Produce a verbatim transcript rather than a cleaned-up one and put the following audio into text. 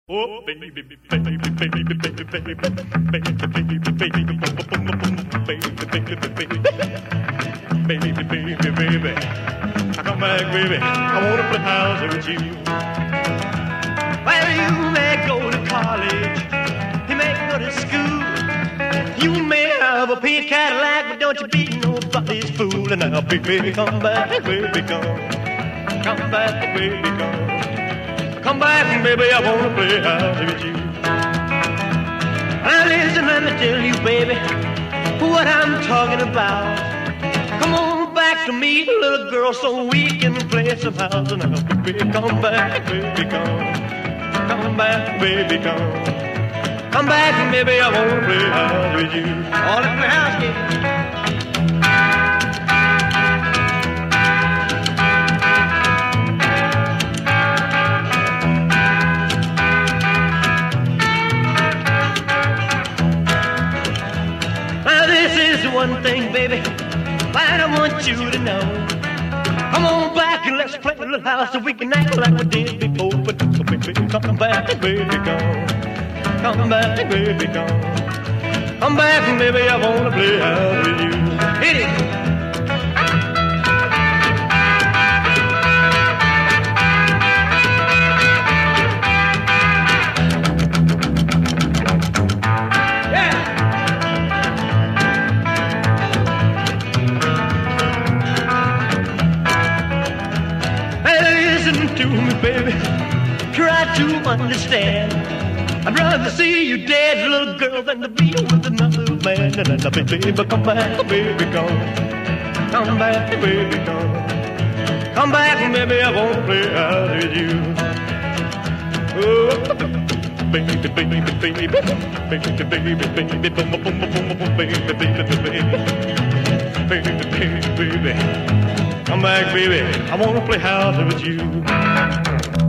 Oh, baby, baby, baby, baby, baby, baby, baby, baby, baby, baby, baby, baby, I come back, baby. I wanna play house with you. Well, you may go to college, you may go to school, you may have a pink Cadillac, but don't you be nobody's fool. And now, baby, come back, baby, come, come back, baby, come. Come back, baby, I wanna play house with you. Now listen, let me tell you, baby, what I'm talking about. Come on back to me, little girl, so we can play some house. And now, baby, come back, baby, come. Come back, baby, come. Come back, baby, I wanna play house with you. All in the house, yeah. One thing, baby, I want you to know. Come on back and let's play a little house so we can act like we did before. But baby, come back, baby, come. Come back, baby, come. Come back, baby, I wanna play house with you. Hit it. To me, baby, try to understand. I'd rather see you dead, little girl, than to be with another man. And then, baby, come back, baby, come. Come back, baby, come. Come back, baby, I wanna play out with you. Oh, baby, baby, baby, baby, baby, baby, baby, baby, baby, baby, baby. Come back, baby, I wanna play house with you.